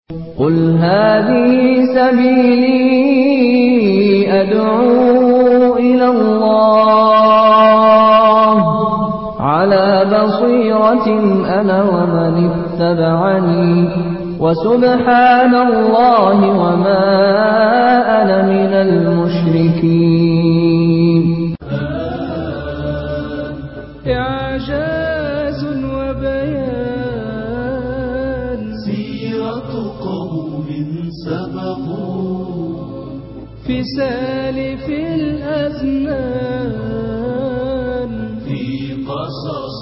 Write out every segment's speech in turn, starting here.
قل هذه سبيلي أدعو إلى الله على بصيرة أنا ومن اتبعني وسبحان الله وما أنا من المشركين. إعجاز وبيان سيرة قوم سبقوا في سالف الأزمان في قصص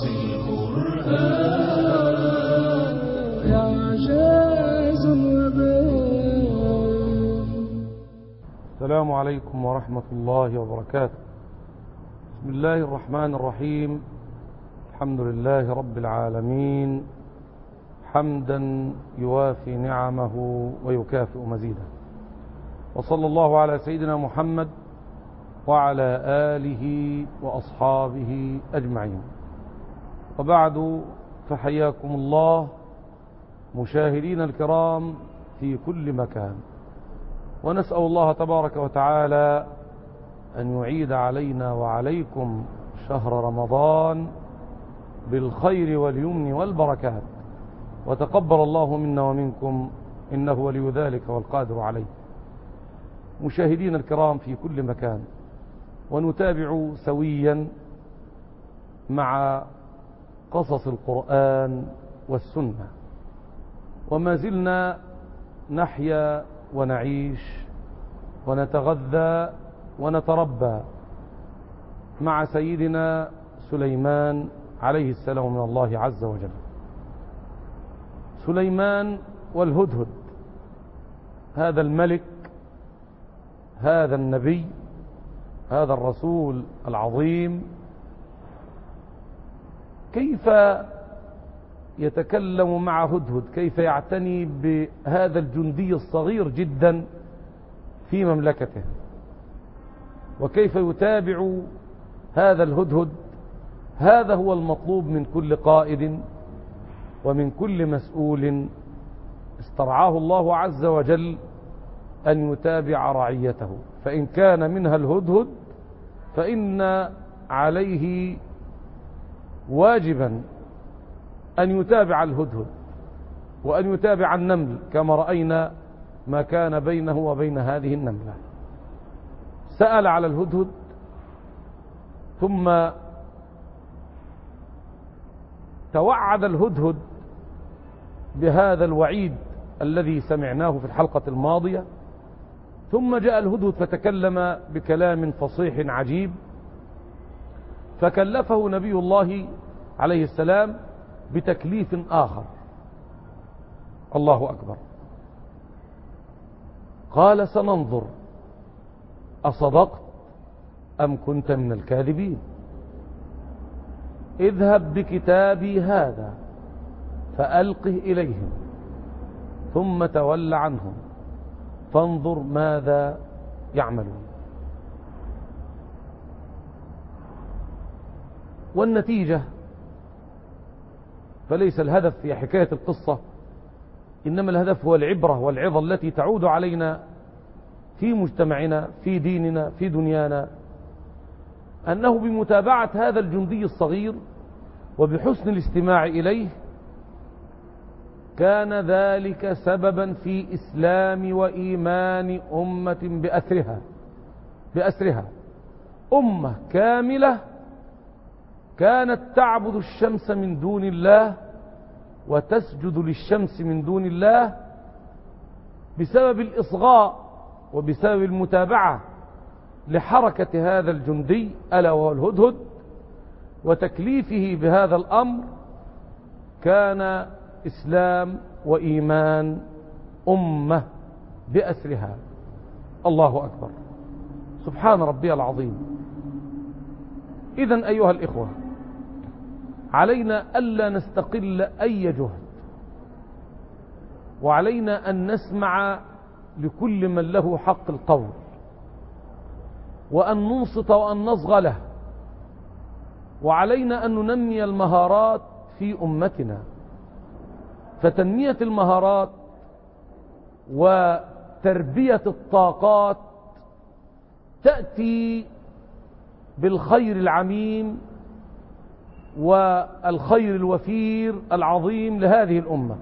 القرآن. إعجاز وبيان. السلام عليكم ورحمة الله وبركاته. بسم الله الرحمن الرحيم. الحمد لله رب العالمين حمدا يوافي نعمه ويكافئ مزيده، وصلى الله على سيدنا محمد وعلى آله وأصحابه أجمعين، وبعد، فحياكم الله مشاهدين الكرام في كل مكان، ونسأل الله تبارك وتعالى أن يعيد علينا وعليكم شهر رمضان بالخير واليمن والبركات، وتقبل الله منا ومنكم إنه ولي ذلك والقادر عليه. مشاهدين الكرام في كل مكان، ونتابع سويا مع قصص القرآن والسنة، وما زلنا نحيا ونعيش ونتغذى ونتربى مع سيدنا سليمان عليه السلام من الله عز وجل. سليمان والهدهد، هذا الملك، هذا النبي، هذا الرسول العظيم، كيف يتكلم مع هدهد، كيف يعتني بهذا الجندي الصغير جدا في مملكته، وكيف يتابع هذا الهدهد. هذا هو المطلوب من كل قائد ومن كل مسؤول استرعاه الله عز وجل أن يتابع رعيته، فإن كان منها الهدهد فإن عليه واجبا أن يتابع الهدهد وأن يتابع النمل، كما رأينا ما كان بينه وبين هذه النملة. سأل على الهدهد، ثم توعد الهدهد بهذا الوعيد الذي سمعناه في الحلقة الماضية، ثم جاء الهدهد فتكلم بكلام فصيح عجيب، فكلفه نبي الله عليه السلام بتكليف آخر. الله أكبر. قال: سننظر أصدقت أم كنت من الكاذبين، اذهب بكتابي هذا فألقه إليهم ثم تول عنهم فانظر ماذا يعملون. والنتيجة، فليس الهدف في حكاية القصة، إنما الهدف هو العبرة والعظة التي تعود علينا في مجتمعنا، في ديننا، في دنيانا، أنه بمتابعة هذا الجندي الصغير وبحسن الاستماع إليه كان ذلك سببا في إسلام وإيمان أمة بأسرها. أمة كاملة كانت تعبد الشمس من دون الله وتسجد للشمس من دون الله بسبب الإصغاء وبسبب المتابعة لحركة هذا الجندي ألا وهو الهدهد وتكليفه بهذا الأمر. كان إسلام وإيمان أمة بأسرها. الله أكبر، سبحان ربي العظيم. إذن أيها الإخوة، علينا ألا نستقل أي جهد، وعلينا أن نسمع لكل من له حق القول، وأن ننصت وأن نصغى له، وعلينا أن ننمي المهارات في أمتنا. فتنمية المهارات وتربية الطاقات تأتي بالخير العميم والخير الوفير العظيم لهذه الأمة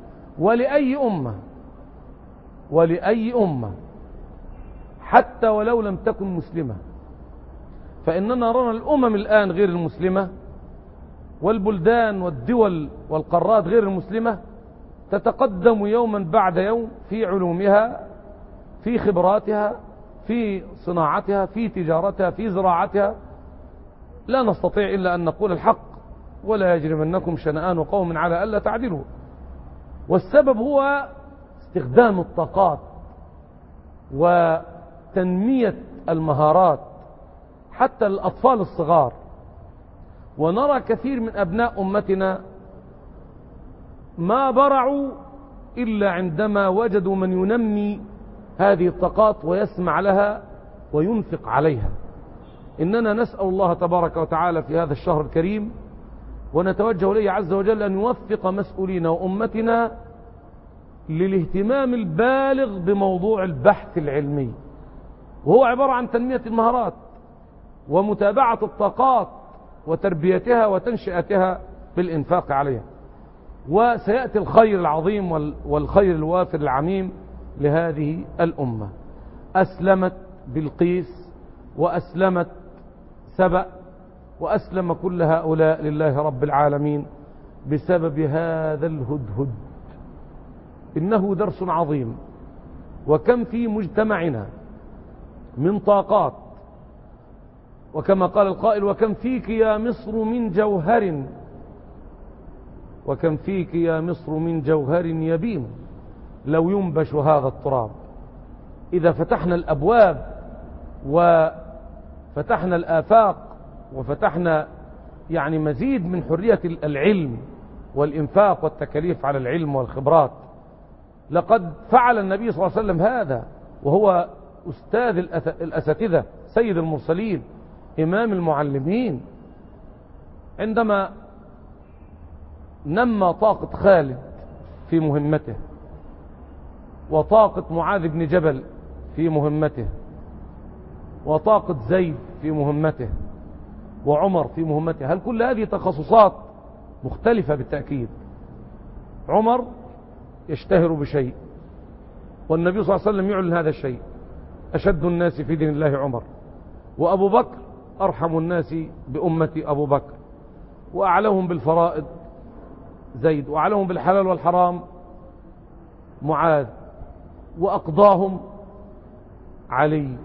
ولأي أمة حتى ولو لم تكن مسلمة. فإننا نرى الأمم الآن غير المسلمة والبلدان والدول والقارات غير المسلمة تتقدم يوما بعد يوم في علومها، في خبراتها، في صناعتها، في تجارتها، في زراعتها. لا نستطيع إلا أن نقول الحق: ولا يجرمنكم شنآن قوم على ألا تعدلوا. والسبب هو استخدام الطاقات وتنمية المهارات حتى الأطفال الصغار. ونرى كثير من أبناء أمتنا ما برعوا إلا عندما وجدوا من ينمي هذه الطاقات ويسمع لها وينفق عليها. إننا نسأل الله تبارك وتعالى في هذا الشهر الكريم ونتوجه إليه عز وجل أن يوفق مسؤولين وأمتنا للاهتمام البالغ بموضوع البحث العلمي، وهو عبارة عن تنمية المهارات ومتابعة الطاقات وتربيتها وتنشئتها بالإنفاق عليها. وسيأتي الخير العظيم والخير الوافر العميم لهذه الأمة. أسلمت بلقيس وأسلمت سبأ وأسلم كل هؤلاء لله رب العالمين بسبب هذا الهدهد. إنه درس عظيم. وكم في مجتمعنا من طاقات، وكما قال القائل: وكم فيك يا مصر من جوهر، وكم فيك يا مصر من جوهر يبين لو ينبش هذا التراب. إذا فتحنا الأبواب وفتحنا الآفاق وفتحنا يعني مزيد من حرية العلم والإنفاق والتكاليف على العلم والخبرات. لقد فعل النبي صلى الله عليه وسلم هذا وهو أستاذ الأساتذة، سيد المرسلين، إمام المعلمين. عندما نمى طاقة خالد في مهمته وطاقة معاذ بن جبل في مهمته وطاقة زيد في مهمته وعمر في مهمته، هل كل هذه تخصصات مختلفة؟ بالتأكيد. عمر يشتهر بشيء والنبي صلى الله عليه وسلم يعلن هذا الشيء: أشد الناس في دين الله عمر، وأبو بكر أرحم الناس بأمتي أبو بكر، وأعلهم بالفرائض زيد، وأعلهم بالحلال والحرام معاذ، وأقضاهم علي،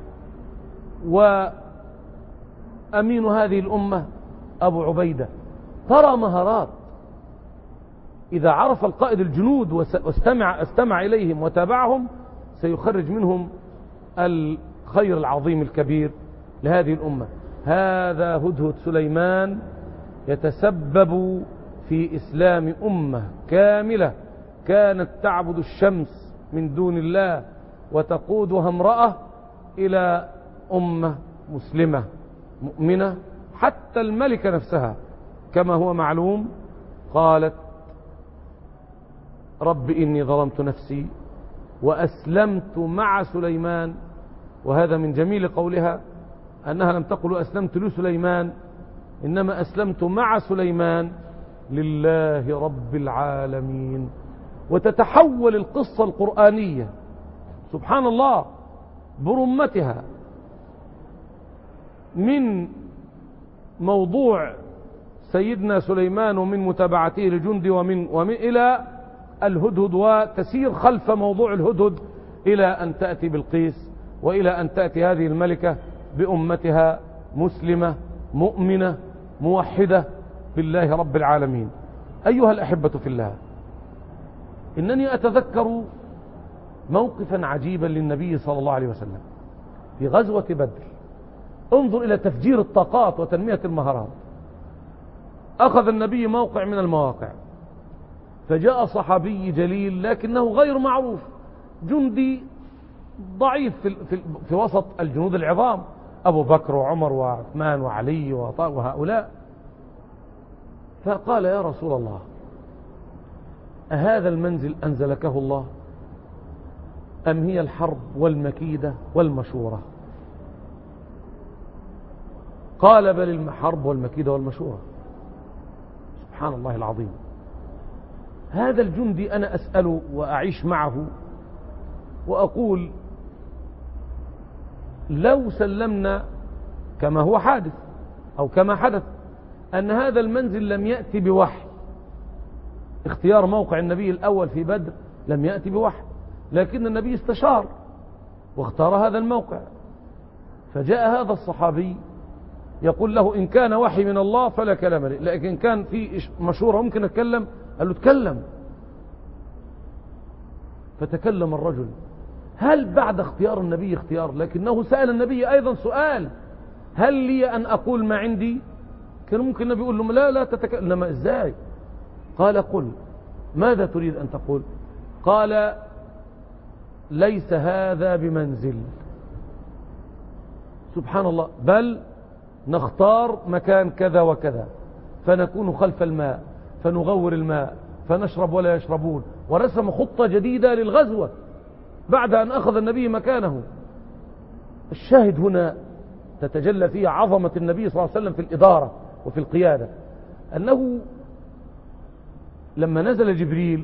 وأمين هذه الأمة أبو عبيدة. ترى مهارات. إذا عرف القائد الجنود واستمع إليهم وتابعهم سيخرج منهم الخير العظيم الكبير لهذه الأمة. هذا هدهد سليمان يتسبب في إسلام أمة كاملة كانت تعبد الشمس من دون الله وتقودها امرأة إلى أمة مسلمة مؤمنة. حتى الملكة نفسها كما هو معلوم قالت: رب إني ظلمت نفسي وأسلمت مع سليمان. وهذا من جميل قولها أنها لم تقل أسلمت لسليمان، إنما أسلمت مع سليمان لله رب العالمين. وتتحول القصة القرآنية سبحان الله برمتها من موضوع سيدنا سليمان ومن متابعته لجند ومن إلى الهدهد، وتسير خلف موضوع الهدهد إلى أن تأتي بلقيس، وإلى أن تأتي هذه الملكة بأمتها مسلمة مؤمنة موحدة بالله رب العالمين. أيها الأحبة في الله، إنني أتذكر موقفا عجيبا للنبي صلى الله عليه وسلم في غزوة بدر. انظر إلى تفجير الطاقات وتنمية المهارات. أخذ النبي موقع من المواقع، فجاء صحابي جليل لكنه غير معروف، جندي ضعيف في وسط الجنود العظام، أبو بكر وعمر وعثمان وعلي وهؤلاء. فقال: يا رسول الله، أهذا المنزل أنزلكه الله؟ أم هي الحرب والمكيدة والمشورة؟ قال بل الحرب والمكيدة والمشورة. سبحان الله العظيم. هذا الجندي أنا أسأله وأعيش معه وأقول لو سلمنا كما هو حادث أو كما حدث أن هذا المنزل لم يأتي بوحي، اختيار موقع النبي الأول في بدر لم يأتي بوحي، لكن النبي استشار واختار هذا الموقع، فجاء هذا الصحابي يقول له إن كان وحي من الله فلا كلام لي، لكن كان في مشورة ممكن أتكلم؟ قال له تكلم. فتكلم الرجل. هل بعد اختيار النبي اختيار؟ لكنه سأل النبي أيضا سؤال: هل لي أن أقول ما عندي؟ كان ممكن النبي يقول لهم لا تتكلم، إنما إزاي؟ قال قل. ماذا تريد أن تقول؟ قال ليس هذا بمنزل. سبحان الله. بل نختار مكان كذا وكذا، فنكون خلف الماء، فنغور الماء، فنشرب ولا يشربون. ورسم خطة جديدة للغزوة بعد أن أخذ النبي مكانه. الشاهد هنا تتجلى فيه عظمة النبي صلى الله عليه وسلم في الإدارة وفي القيادة، أنه لما نزل جبريل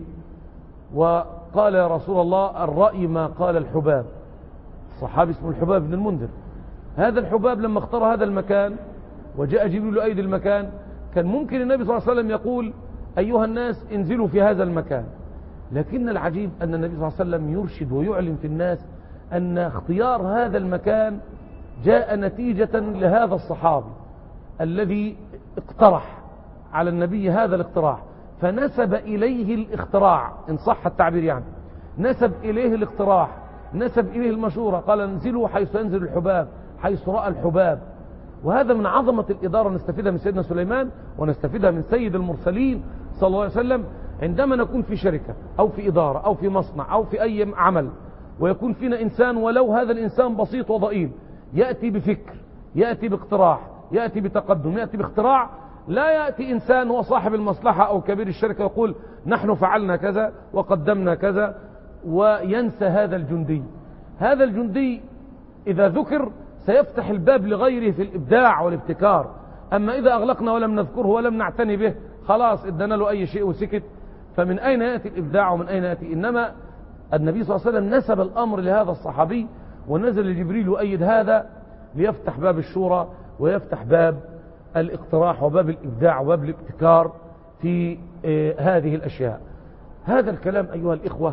وقال يا رسول الله الرأي ما قال الحباب، الصحابي اسمه الحباب بن المنذر، هذا الحباب لما اختار هذا المكان وجاء جبريل أيدي المكان، كان ممكن النبي صلى الله عليه وسلم يقول أيها الناس انزلوا في هذا المكان، لكن العجيب أن النبي صلى الله عليه وسلم يرشد ويعلم في الناس أن اختيار هذا المكان جاء نتيجة لهذا الصحابي الذي اقترح على النبي هذا الاقتراح، فنسب إليه الاختراع إن صح التعبير، يعني نسب إليه الاقتراح، نسب إليه المشورة، قال انزلوا حيث ينزل الحباب، حيث رأى الحباب. وهذا من عظمة الإدارة نستفيدها من سيدنا سليمان ونستفيدها من سيد المرسلين صلى الله عليه وسلم. عندما نكون في شركة أو في إدارة أو في مصنع أو في أي عمل ويكون فينا إنسان ولو هذا الإنسان بسيط وضئيل يأتي بفكر، يأتي باقتراح، يأتي بتقدم، يأتي باختراع، لا يأتي إنسان هو صاحب المصلحة أو كبير الشركة يقول نحن فعلنا كذا وقدمنا كذا وينسى هذا الجندي. هذا الجندي إذا ذكر سيفتح الباب لغيره في الإبداع والابتكار، أما إذا أغلقنا ولم نذكره ولم نعتني به خلاص ادنا له أي شيء وسكت، فمن أين يأتي الإبداع ومن أين يأتي؟ إنما النبي صلى الله عليه وسلم نسب الأمر لهذا الصحابي ونزل جبريل يؤيد هذا ليفتح باب الشورى ويفتح باب الاقتراح وباب الإبداع وباب الابتكار في هذه الأشياء. هذا الكلام أيها الإخوة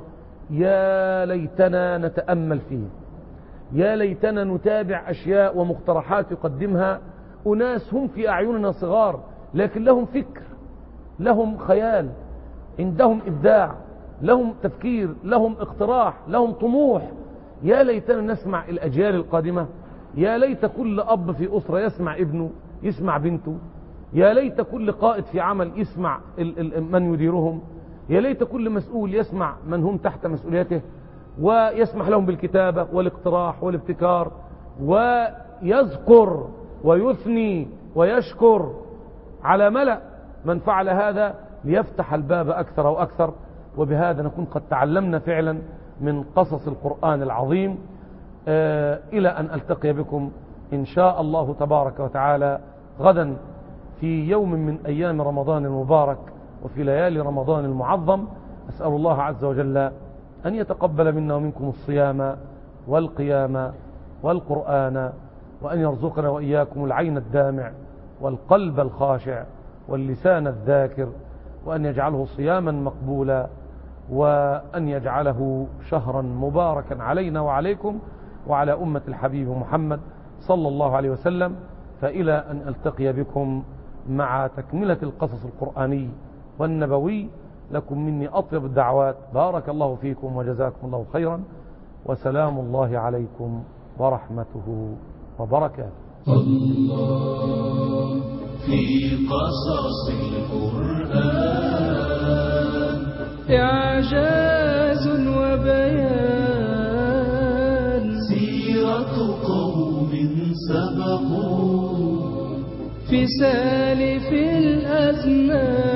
يا ليتنا نتأمل فيه، يا ليتنا نتابع أشياء ومقترحات يقدمها أناس هم في أعيننا صغار لكن لهم فكر، لهم خيال، عندهم إبداع، لهم تفكير، لهم اقتراح، لهم طموح. يا ليتنا نسمع الأجيال القادمة، يا ليت كل أب في أسرة يسمع ابنه، يسمع بنته، يا ليت كل قائد في عمل يسمع من يديرهم، يا ليت كل مسؤول يسمع من هم تحت مسؤوليته ويسمح لهم بالكتابة والاقتراح والابتكار، ويذكر ويثني ويشكر على ملأ من فعل هذا ليفتح الباب أكثر وأكثر. وبهذا نكون قد تعلمنا فعلا من قصص القرآن العظيم. إلى أن ألتقي بكم إن شاء الله تبارك وتعالى غدا في يوم من أيام رمضان المبارك وفي ليالي رمضان المعظم. أسأل الله عز وجل أن يتقبل منا ومنكم الصيام والقيام والقرآن، وأن يرزقنا وإياكم العين الدامع والقلب الخاشع واللسان الذاكر، وأن يجعله صياما مقبولا، وأن يجعله شهرا مباركا علينا وعليكم وعلى أمة الحبيب محمد صلى الله عليه وسلم. فإلى أن ألتقي بكم مع تكملة القصص القرآني والنبوي، لكم مني أطيب الدعوات. بارك الله فيكم وجزاكم الله خيرا، وسلام الله عليكم ورحمته وبركاته. الله في قصص القرآن إعجاز وبيان، سيرة قوم سبقوا في سالف الأزمان.